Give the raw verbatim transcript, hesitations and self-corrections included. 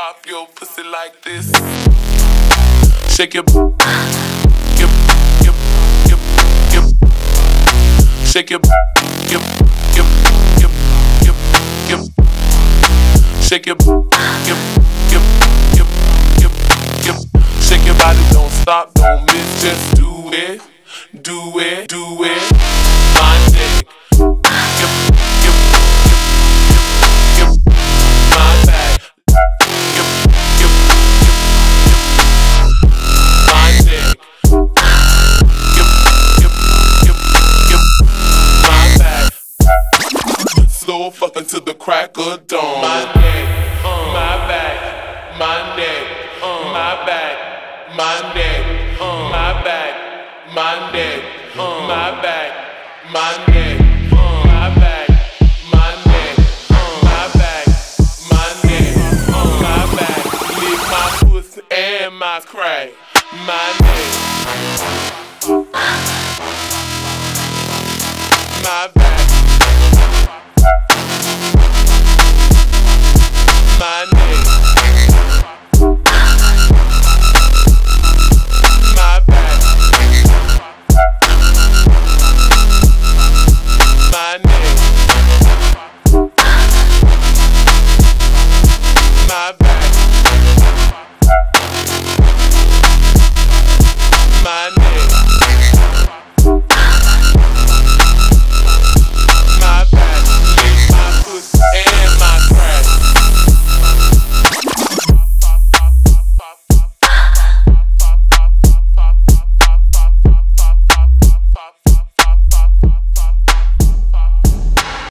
pop your pussy like this. Shake your, yep, yep, yep, yep. Shake your, yep, yep, yep, yep, yep. Shake your, yep, yep, yep, yep, yep. Shake your body, don't stop, don't miss, just do it, do it, do it. My dick, yep, yep, yep, yep, yep. My back, yep, yep, yep, yep. My dick, yep, yep, yep, yep. My back, slow fucking to the crack of dawn. My neck, uh, my back, my neck, uh, my back, my neck, uh, my back, my neck, uh, my back, my neck.